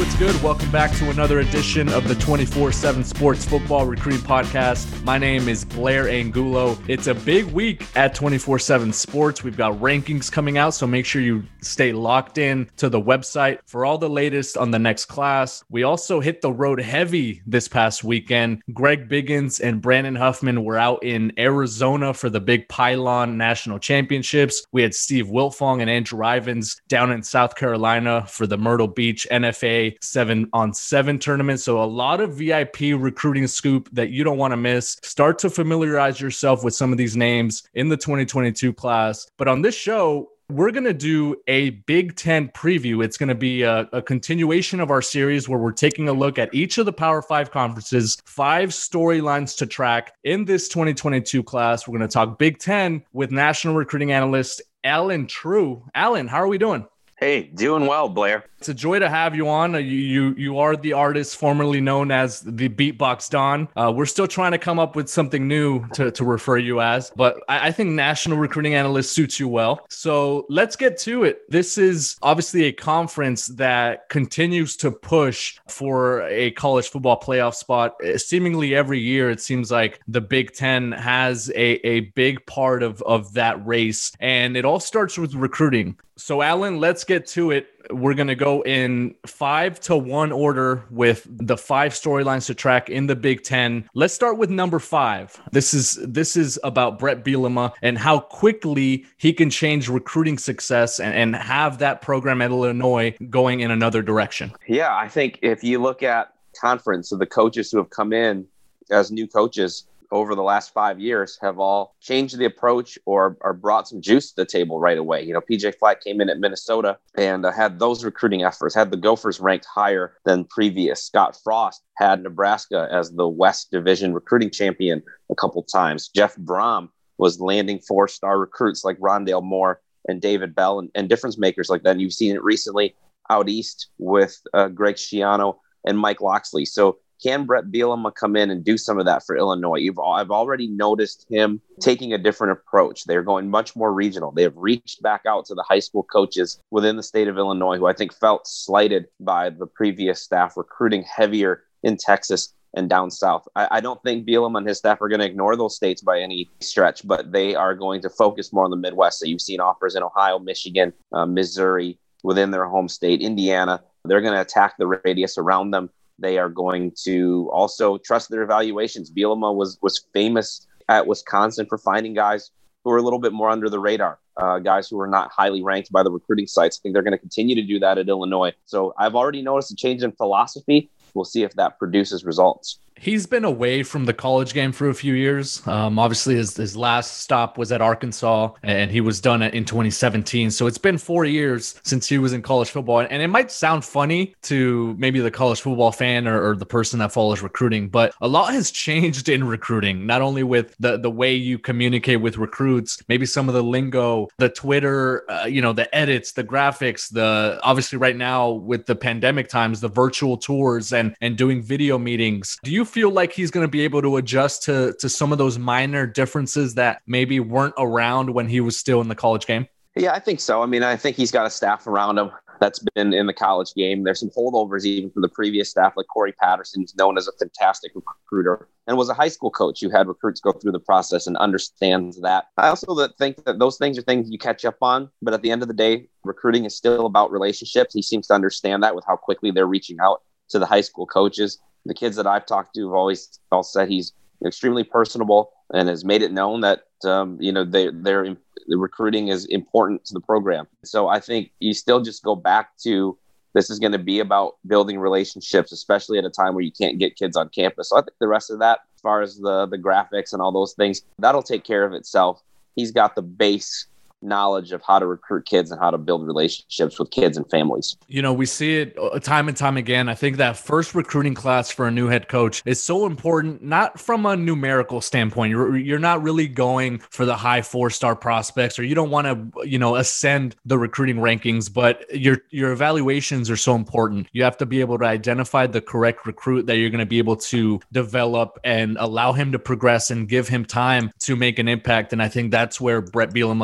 what's good? Welcome back to another edition of the 24/7 Sports Football Recruiting Podcast. My name is Blair Angulo. It's a big week at 24/7 Sports. We've got rankings coming out, so make sure you stay locked in to the website for all the latest on the next class. We also hit the road heavy this past weekend. Greg Biggins and Brandon Huffman were out in Arizona for the Big Pylon National Championships. We had Steve Wiltfong and Andrew Ivins down in South Carolina for the Myrtle Beach NFA 7-on-7 tournament. So a lot of VIP recruiting scoop that you don't want to miss. Start to familiarize yourself with some of these names in the 2022 class. But on this show, we're going to do a Big Ten preview. It's going to be a continuation of our series where we're taking a look at each of the Power 5 conferences, 5 storylines to track in this 2022 class. We're going to talk Big Ten with national recruiting analyst Alan True. Alan, how are we doing? Hey, doing well, Blair. It's a joy to have you on. You are the artist formerly known as the Beatbox Don. We're still trying to come up with something new to refer you as, but I think national recruiting analyst suits you well. So let's get to it. This is obviously a conference that continues to push for a college football playoff spot. Seemingly every year, it seems like the Big Ten has a big part of that race, and it all starts with recruiting. So Alan, let's get to it. We're going to go in 5-1 order with the 5 storylines to track in the Big Ten. Let's start with number 5. This is about Bret Bielema and how quickly he can change recruiting success and have that program at Illinois going in another direction. Yeah, I think if you look at conference of the coaches who have come in as new coaches over the last 5 years have all changed the approach or brought some juice to the table right away. You know, PJ Fleck came in at Minnesota and had those recruiting efforts, had the Gophers ranked higher than previous. Scott Frost had Nebraska as the West Division recruiting champion a couple times. Jeff Brom was landing 4-star recruits like Rondale Moore and David Bell and difference makers like that. And you've seen it recently out east with Greg Schiano and Mike Loxley. So can Bret Bielema come in and do some of that for Illinois? I've already noticed him taking a different approach. They're going much more regional. They have reached back out to the high school coaches within the state of Illinois, who I think felt slighted by the previous staff recruiting heavier in Texas and down south. I don't think Bielema and his staff are going to ignore those states by any stretch, but they are going to focus more on the Midwest. So you've seen offers in Ohio, Michigan, Missouri, within their home state, Indiana. They're going to attack the radius around them. They are going to also trust their evaluations. Bielema was famous at Wisconsin for finding guys who are a little bit more under the radar, guys who are not highly ranked by the recruiting sites. I think they're going to continue to do that at Illinois. So I've already noticed a change in philosophy. We'll see if that produces results. He's been away from the college game for a few years. Obviously, his last stop was at Arkansas, and he was done in 2017. So it's been 4 years since he was in college football. And it might sound funny to maybe the college football fan or the person that follows recruiting, but a lot has changed in recruiting, not only with the way you communicate with recruits, maybe some of the lingo, the Twitter, the edits, the graphics, obviously right now with the pandemic times, the virtual tours and doing video meetings. Do you feel like he's going to be able to adjust to some of those minor differences that maybe weren't around when he was still in the college game? Yeah, I think so. I mean, I think he's got a staff around him that's been in the college game. There's some holdovers even from the previous staff, like Corey Patterson, who's known as a fantastic recruiter and was a high school coach who had recruits go through the process and understands that. I also think that those things are things you catch up on, but at the end of the day, recruiting is still about relationships. He seems to understand that with how quickly they're reaching out to the high school coaches. The kids that I've talked to have always all said he's extremely personable and has made it known that the recruiting is important to the program. So I think you still just go back to this is going to be about building relationships, especially at a time where you can't get kids on campus. So I think the rest of that, as far as the graphics and all those things, that'll take care of itself. He's got the base knowledge of how to recruit kids and how to build relationships with kids and families. You know, we see it time and time again. I think that first recruiting class for a new head coach is so important, not from a numerical standpoint. You're not really going for the high 4-star prospects, or you don't want to, ascend the recruiting rankings, but your evaluations are so important. You have to be able to identify the correct recruit that you're going to be able to develop and allow him to progress and give him time to make an impact. And I think that's where Bret Bielema really has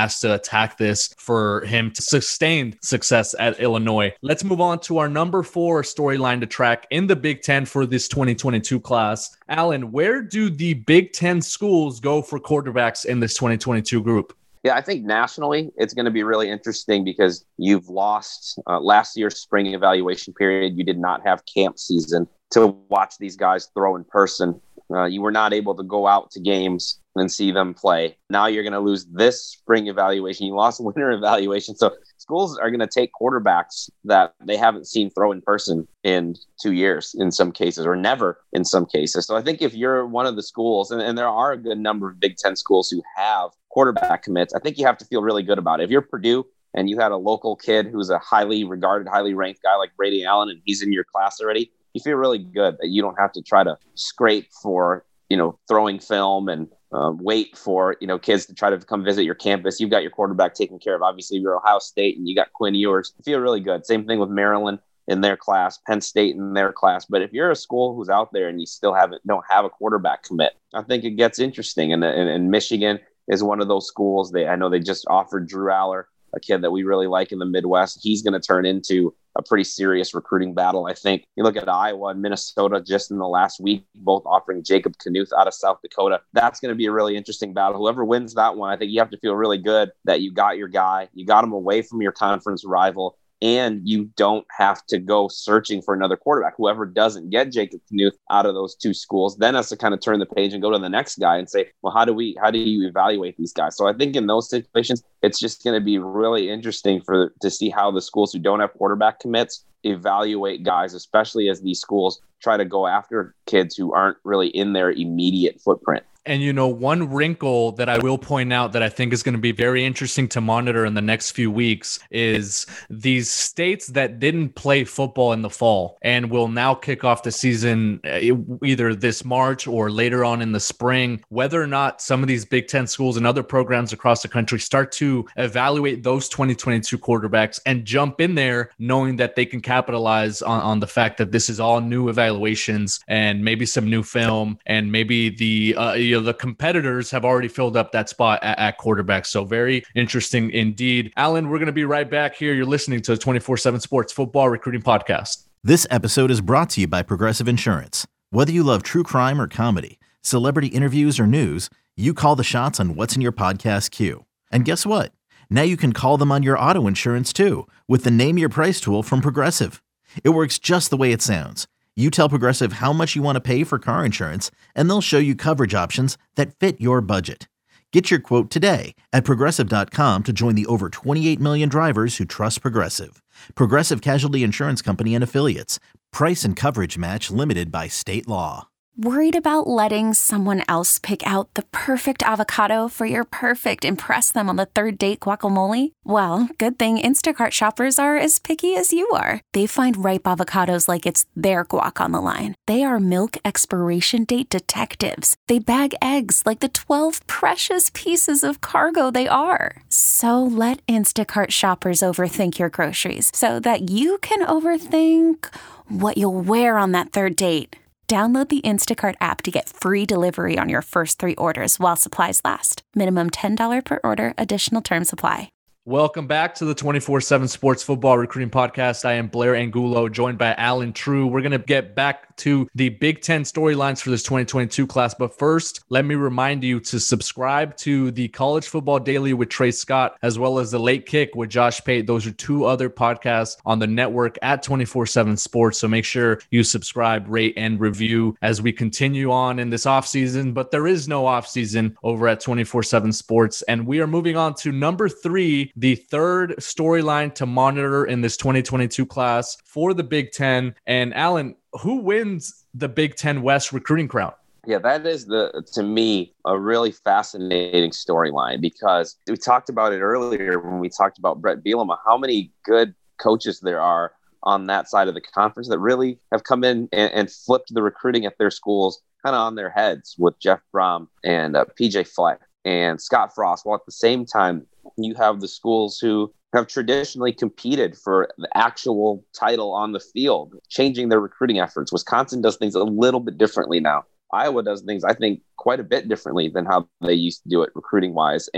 has to attack this for him to sustain success at Illinois. Let's move on to our number 4 storyline to track in the Big Ten for this 2022 class. Alan, where do the Big Ten schools go for quarterbacks in this 2022 group? Yeah, I think nationally it's going to be really interesting because you've lost last year's spring evaluation period. You did not have camp season to watch these guys throw in person. You were not able to go out to games and see them play. Now you're going to lose this spring evaluation. You lost winter evaluation. So schools are going to take quarterbacks that they haven't seen throw in person in 2 years in some cases, or never in some cases. So I think if you're one of the schools, and there are a good number of Big Ten schools who have quarterback commits, I think you have to feel really good about it. If you're Purdue and you had a local kid who's a highly regarded, highly ranked guy like Brady Allen, and he's in your class already, you feel really good that you don't have to try to scrape for, throwing film and wait for, kids to try to come visit your campus. You've got your quarterback taken care of. Obviously, you're Ohio State and you got Quinn Ewers. You feel really good. Same thing with Maryland in their class, Penn State in their class. But if you're a school who's out there and you still don't have a quarterback commit, I think it gets interesting. And Michigan is one of those schools. I know they just offered Drew Aller, a kid that we really like in the Midwest. He's going to turn into a pretty serious recruiting battle. I think you look at Iowa and Minnesota just in the last week, both offering Jacob Knuth out of South Dakota. That's going to be a really interesting battle. Whoever wins that one, I think you have to feel really good that you got your guy, you got him away from your conference rival, and you don't have to go searching for another quarterback. Whoever doesn't get Jacob Knuth out of those two schools then has to kind of turn the page and go to the next guy and say, well, how do you evaluate these guys? So I think in those situations, it's just going to be really interesting to see how the schools who don't have quarterback commits evaluate guys, especially as these schools try to go after kids who aren't really in their immediate footprint. And, one wrinkle that I will point out that I think is going to be very interesting to monitor in the next few weeks is these states that didn't play football in the fall and will now kick off the season either this March or later on in the spring, whether or not some of these Big Ten schools and other programs across the country start to evaluate those 2022 quarterbacks and jump in there knowing that they can capitalize on the fact that this is all new evaluations and maybe some new film, and maybe the competitors have already filled up that spot at quarterback. So very interesting indeed. Alan, we're going to be right back here. You're listening to the 24/7 Sports Football Recruiting Podcast. This episode is brought to you by Progressive Insurance. Whether you love true crime or comedy, celebrity interviews or news, you call the shots on what's in your podcast queue. And guess what? Now you can call them on your auto insurance too with the Name Your Price tool from Progressive. It works just the way it sounds. You tell Progressive how much you want to pay for car insurance, and they'll show you coverage options that fit your budget. Get your quote today at Progressive.com to join the over 28 million drivers who trust Progressive. Progressive Casualty Insurance Company and Affiliates. Price and coverage match limited by state law. Worried about letting someone else pick out the perfect avocado for your perfect impress them on the third date guacamole? Well, good thing Instacart shoppers are as picky as you are. They find ripe avocados like it's their guac on the line. They are milk expiration date detectives. They bag eggs like the 12 precious pieces of cargo they are. So let Instacart shoppers overthink your groceries so that you can overthink what you'll wear on that third date. Download the Instacart app to get free delivery on your first 3 orders while supplies last. Minimum $10 per order. Additional terms apply. Welcome back to the 24/7 Sports Football Recruiting Podcast. I am Blair Angulo, joined by Alan True. We're going to get back to the Big Ten storylines for this 2022 class. But first, let me remind you to subscribe to the College Football Daily with Trey Scott, as well as the Late Kick with Josh Pate. Those are 2 other podcasts on the network at 24/7 Sports. So make sure you subscribe, rate, and review as we continue on in this offseason. But there is no offseason over at 24/7 Sports. And we are moving on to number 3, the third storyline to monitor in this 2022 class for the Big Ten. And Alan, who wins the Big Ten West recruiting crown? Yeah, that is, to me, a really fascinating storyline, because we talked about it earlier when we talked about Brett Bielema, how many good coaches there are on that side of the conference that really have come in and flipped the recruiting at their schools kind of on their heads with Jeff Brom and PJ Fleck and Scott Frost. While at the same time, you have the schools who have traditionally competed for the actual title on the field, changing their recruiting efforts. Wisconsin does things a little bit differently now. Iowa does things, I think, quite a bit differently than how they used to do it recruiting-wise. And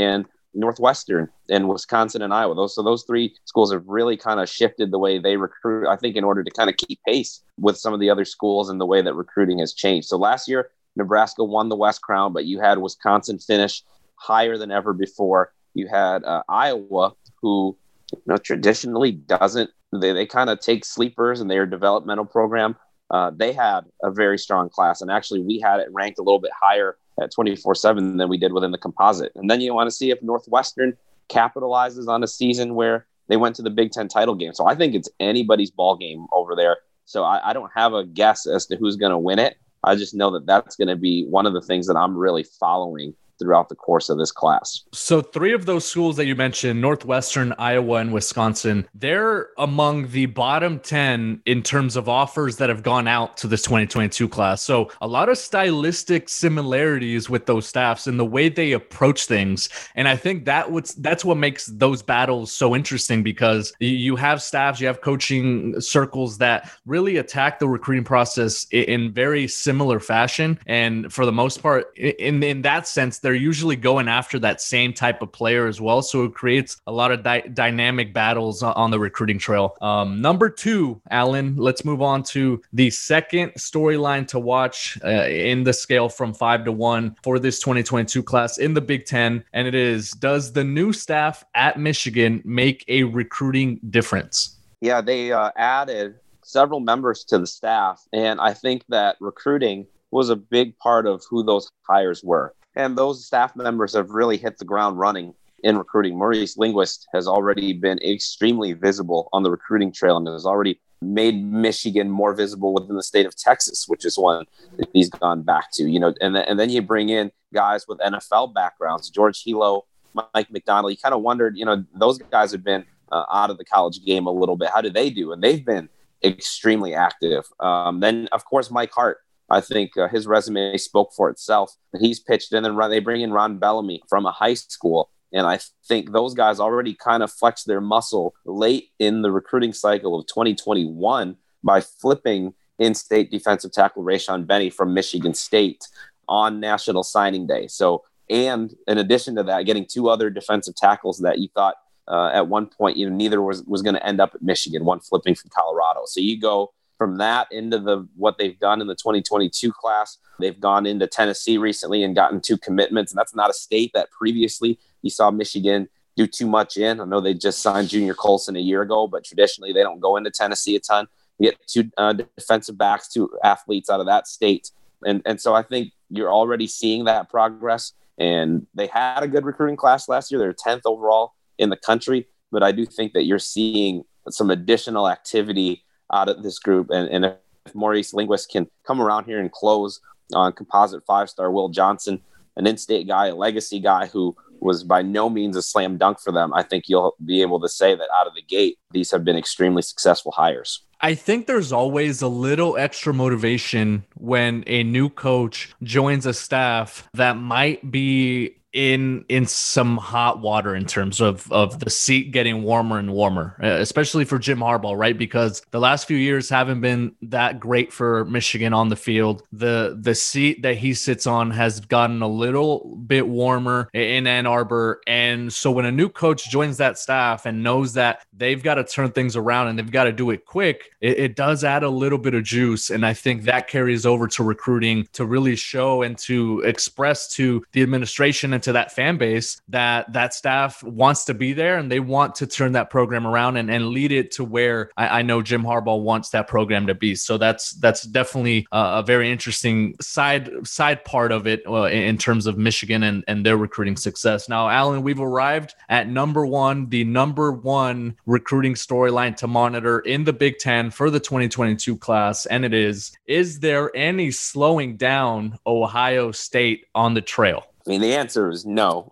Northwestern and Wisconsin and Iowa. Those three schools have really kind of shifted the way they recruit, I think, in order to kind of keep pace with some of the other schools and the way that recruiting has changed. So last year, Nebraska won the West Crown, but you had Wisconsin finish higher than ever before. You had Iowa, who traditionally doesn't, they kind of take sleepers and their developmental program. They had a very strong class, and actually we had it ranked a little bit higher at 24/7 than we did within the composite. And then you want to see if Northwestern capitalizes on a season where they went to the Big Ten title game. So I think it's anybody's ball game over there. So I don't have a guess as to who's going to win it. I just know that that's going to be one of the things that I'm really following throughout the course of this class. So 3 of those schools that you mentioned, Northwestern, Iowa, and Wisconsin, they're among the bottom 10 in terms of offers that have gone out to this 2022 class. So a lot of stylistic similarities with those staffs and the way they approach things. And I think that's what makes those battles so interesting, because you have staffs, you have coaching circles that really attack the recruiting process in very similar fashion. And for the most part, in that sense, they're usually going after that same type of player as well. So it creates a lot of dynamic battles on the recruiting trail. Number 2, Alan, let's move on to the second storyline to watch in the scale from 5 to 1 for this 2022 class in the Big Ten. And it is, does the new staff at Michigan make a recruiting difference? Yeah, they added several members to the staff. And I think that recruiting was a big part of who those hires were. And those staff members have really hit the ground running in recruiting. Maurice Linguist has already been extremely visible on the recruiting trail and has already made Michigan more visible within the state of Texas, which is one that he's gone back to. And then you bring in guys with NFL backgrounds, George Hilo, Mike McDonald. You kind of wondered, those guys have been out of the college game a little bit. How do they do? And they've been extremely active. Then, of course, Mike Hart. I think his resume spoke for itself. He's pitched in, and they bring in Ron Bellamy from a high school. And I think those guys already kind of flexed their muscle late in the recruiting cycle of 2021 by flipping in-state defensive tackle Rayshon Benny from Michigan State on National Signing Day. So, and in addition to that, getting 2 other defensive tackles that you thought at one point, neither was going to end up at Michigan, one flipping from Colorado. So you go from that into what they've done in the 2022 class. They've gone into Tennessee recently and gotten 2 commitments. And that's not a state that previously you saw Michigan do too much in. I know they just signed Junior Colson a year ago, but traditionally they don't go into Tennessee a ton. You get 2 defensive backs, 2 athletes out of that state. And so I think you're already seeing that progress. And they had a good recruiting class last year. They're 10th overall in the country. But I do think that you're seeing some additional activity out of this group. And if Maurice Linguist can come around here and close on composite 5-star Will Johnson, an in-state guy, a legacy guy who was by no means a slam dunk for them, I think you'll be able to say that out of the gate, these have been extremely successful hires. I think there's always a little extra motivation when a new coach joins a staff that might be in some hot water in terms of the seat getting warmer and warmer, especially for Jim Harbaugh, right? Because the last few years haven't been that great for Michigan on the field. The seat that he sits on has gotten a little bit warmer in Ann Arbor. And so when a new coach joins that staff and knows that they've got to turn things around and they've got to do it quick, it does add a little bit of juice. And I think that carries over to recruiting to really show and to express to the administration and to that fan base that staff wants to be there and they want to turn that program around and lead it to where I know Jim Harbaugh wants that program to be. So that's definitely a very interesting side part of it in terms of Michigan and their recruiting success. Now, Alan, we've arrived at number 1, the number 1 recruiting storyline to monitor in the Big Ten for the 2022 class. And it is there any slowing down Ohio State on the trail? I mean, the answer is no.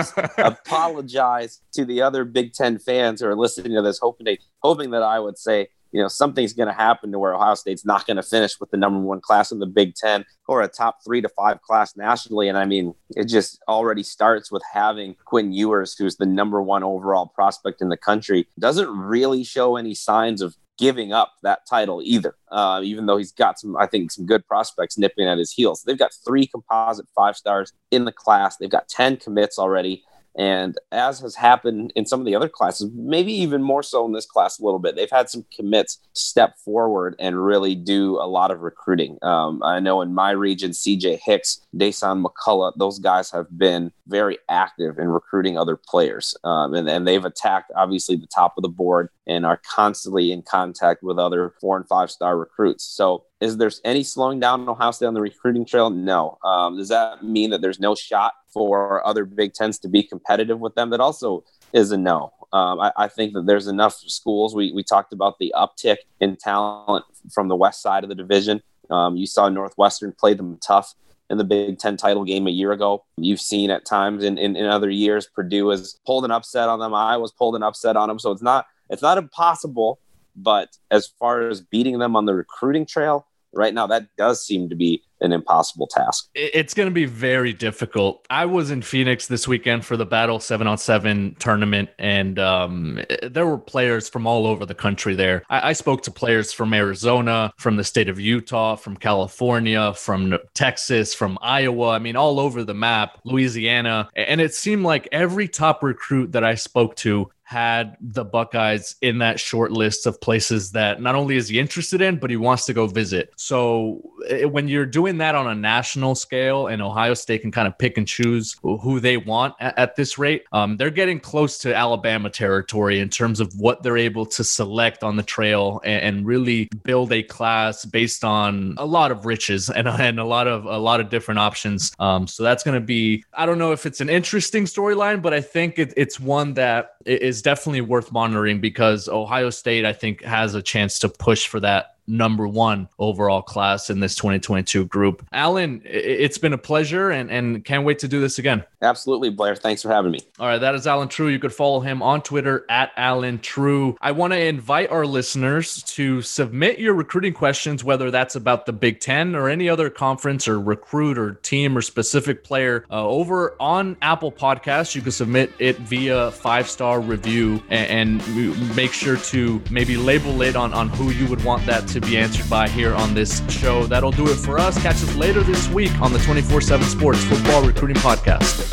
Apologize to the other Big Ten fans who are listening to this, hoping that I would say, something's going to happen to where Ohio State's not going to finish with the number 1 class in the Big Ten or a top 3 to 5 class nationally. And I mean, it just already starts with having Quinn Ewers, who's the number 1 overall prospect in the country, doesn't really show any signs of giving up that title either, even though he's got some good prospects nipping at his heels. They've got 3 composite 5-stars in the class. They've got 10 commits already. And as has happened in some of the other classes, maybe even more so in this class a little bit, they've had some commits step forward and really do a lot of recruiting. I know in my region, CJ Hicks, Dason McCullough, those guys have been very active in recruiting other players. And they've attacked, obviously, the top of the board and are constantly in contact with other 4- and 5-star recruits. So is there any slowing down in Ohio State on the recruiting trail? No. Does that mean that there's no shot for other Big Tens to be competitive with them? That also is a no. I think that there's enough schools. We talked about the uptick in talent from the west side of the division. You saw Northwestern play them tough in the Big Ten title game a year ago. You've seen at times in other years, Purdue has pulled an upset on them. Iowa's pulled an upset on them. So it's not impossible, but as far as beating them on the recruiting trail, right now, that does seem to be an impossible task. It's going to be very difficult. I was in Phoenix this weekend for the Battle 7-on-7 tournament, and there were players from all over the country there. I spoke to players from Arizona, from the state of Utah, from California, from Texas, from Iowa. I mean, all over the map, Louisiana. And it seemed like every top recruit that I spoke to had the Buckeyes in that short list of places that not only is he interested in, but he wants to go visit. So when you're doing that on a national scale and Ohio State can kind of pick and choose who they want at this rate, they're getting close to Alabama territory in terms of what they're able to select on the trail and really build a class based on a lot of riches and a lot of different options. So that's going to be, I don't know if it's an interesting storyline, but I think it's one that is definitely worth monitoring because Ohio State, I think, has a chance to push for that number one overall class in this 2022 group. Alan, it's been a pleasure and can't wait to do this again. Absolutely, Blair. Thanks for having me. All right, that is Alan True. You could follow him on Twitter at Alan True. I want to invite our listeners to submit your recruiting questions, whether that's about the Big Ten or any other conference or recruit or team or specific player over on Apple Podcasts. You can submit it via 5-star review and make sure to maybe label it on who you would want that to be answered by here on this show. That'll do it for us. Catch us later this week on the 24/7 Sports Football Recruiting Podcast.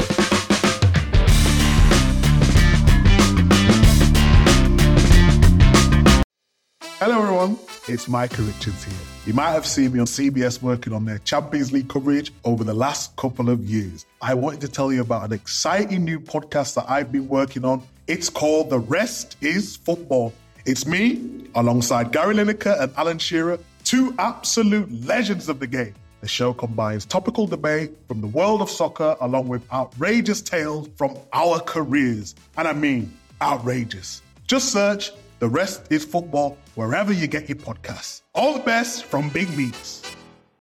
Hello everyone, it's Micah Richards here. You might have seen me on CBS working on their Champions League coverage over the last couple of years. I wanted to tell you about an exciting new podcast that I've been working on. It's called The Rest is Football. It's me, alongside Gary Lineker and Alan Shearer, two absolute legends of the game. The show combines topical debate from the world of soccer along with outrageous tales from our careers. And I mean, outrageous. Just search The Rest is Football wherever you get your podcasts. All the best from Big Meats.